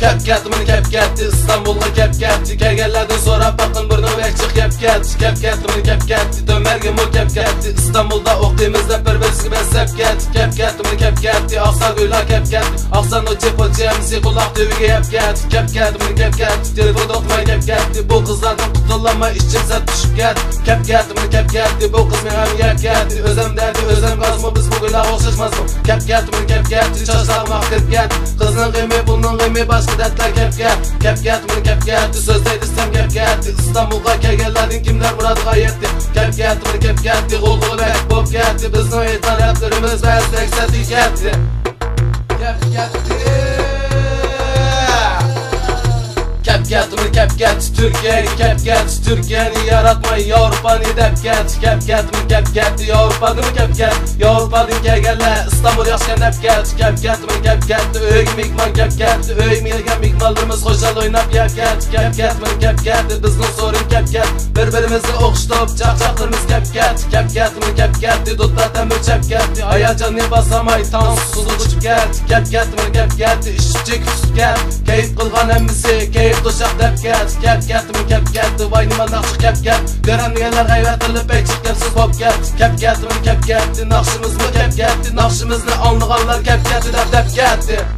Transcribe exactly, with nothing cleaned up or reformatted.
Kep ketdi meni kep ketdi İstanbulga kep ketdi kelganlardan so'rab bakın burnu vekçik kep ketdi Kep ketdi meni kep ketdi dömerge mu kep ketdi İstanbulda okuyimiz deb bir birisiga besep ketdi Kep ketdi meni kep ketdi Aksa guylar kep ketdi Aksa noche poche M C kulak tüviga kep ketdi Kep ketdi meni kep ketdi telefon dokmay kep ketdi bu kızlardan kutulanma içim sen düşüp ketdi Kep ketdi meni kep ketdi bu kız men ham kep ketdi özüm derdi özüm gazmı biz bu guylar o'xshashmasmi Kep ketdi meni kep ketdi chochlarim aqib ketdi qizning qiymi bunning qiymi boshqa dertlar kep ketdi Kep ketdi meni kep ketdi so'zlaydi istem kep ketdi İstanbulga kelganlarning kimlar murodiga yetdi Kep ketdi meni kep ketdi g'ulg'ulak bo'lib ketdi bizning e'tiroflarimiz ba'zida aksati ketdi Kep ketdi Kep ketdi meni kep ketdi Türkiye'yi kep ketdi Türkiye'ni yaratmay Avrupa'ni deb ketdi Kep ketdi meni kep ketdi Avrupa'ni kep ketdi Avrupa'dan kelganlar İstanbul yaxshigan deb ketdi Kep ketdi meni kep ketdi Uyga mehmon kep ketdi Uyga kelgan mehmonlarimiz xo'jal o'ynab kep ketdi Kep ketdi meni kep ketdi bizning so'rin kep ketdi bir-birimizni o'qishtirib chaqchaqlarimiz kep ketdi Kep ketdi meni kep ketdi do'stlardan o'chab ketdi hayajonga bosamay tansiz uchib ketdi Kep ketdi meni kep ketdi ishchi kutib ketdi kayf qilgan hammasi kayf to'shaq deb ketdi Kep ketdi meni kep ketdi voy nima naqshi kep ketdi ko'radiganlar g'ayrat qilib bekchik kepsiz bo'lib ketdi Kep ketdi meni kep ketdi naqshimizni kep ketdi naqshimizni olmaganlar kep ketdi deb deb ketdi